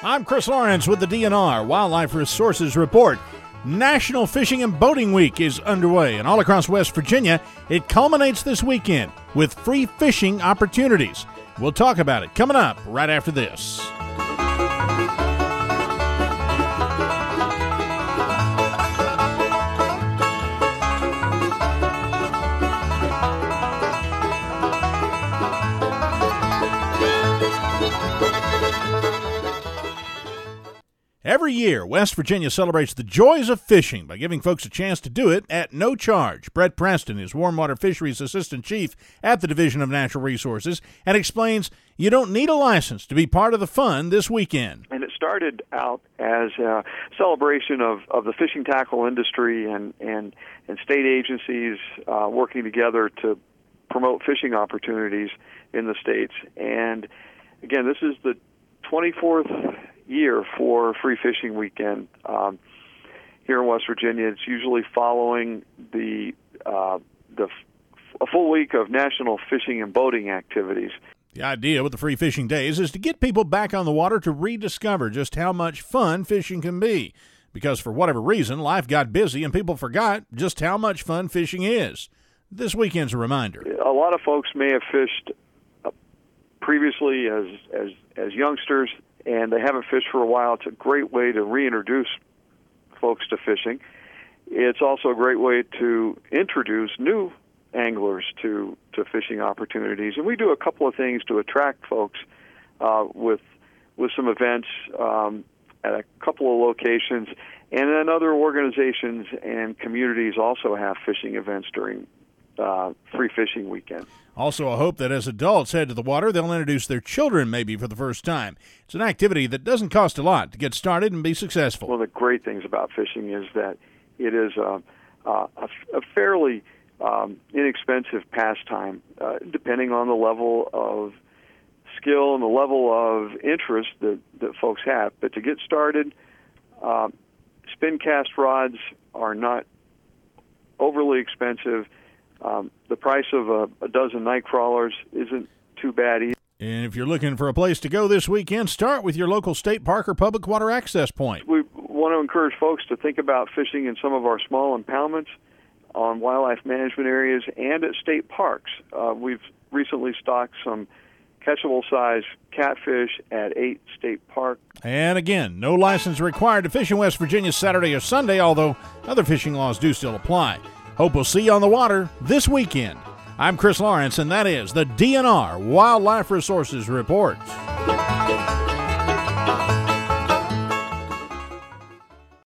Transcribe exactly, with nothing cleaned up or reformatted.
I'm Chris Lawrence with the D N R Wildlife Resources Report. National Fishing and Boating Week is underway, and all across West Virginia, it culminates this weekend with free fishing opportunities. We'll talk about it coming up right after this. Every year, West Virginia celebrates the joys of fishing by giving folks a chance to do it at no charge. Brett Preston is Warmwater Fisheries Assistant Chief at the Division of Natural Resources and explains you don't need a license to be part of the fun this weekend. And it started out as a celebration of, of the fishing tackle industry and, and, and state agencies uh, working together to promote fishing opportunities in the states. And again, this is the twenty-fourth year for Free Fishing Weekend um, here in West Virginia. It's usually following the uh, the a full week of national fishing and boating activities. The idea with the Free Fishing Days is to get people back on the water to rediscover just how much fun fishing can be. Because for whatever reason, life got busy and people forgot just how much fun fishing is. This weekend's a reminder. A lot of folks may have fished uh, previously as as as youngsters, and they haven't fished for a while. It's a great way to reintroduce folks to fishing. It's also a great way to introduce new anglers to, to fishing opportunities. And we do a couple of things to attract folks uh, with with some events um, at a couple of locations. And then other organizations and communities also have fishing events during uh, Free Fishing Weekend. Also, a hope that as adults head to the water, they'll introduce their children maybe for the first time. It's an activity that doesn't cost a lot to get started and be successful. One of the great things about fishing is that it is a, a, a fairly um, inexpensive pastime, uh, depending on the level of skill and the level of interest that, that folks have. But to get started, uh, spin cast rods are not overly expensive. Um, the price of a, a dozen night crawlers isn't too bad either. And if you're looking for a place to go this weekend, start with your local state park or public water access point. We want to encourage folks to think about fishing in some of our small impoundments on wildlife management areas and at state parks. Uh, we've recently stocked some catchable-size catfish at eight state parks. And again, no license required to fish in West Virginia Saturday or Sunday, although other fishing laws do still apply. Hope we'll see you on the water this weekend. I'm Chris Lawrence, and that is the D N R Wildlife Resources Report.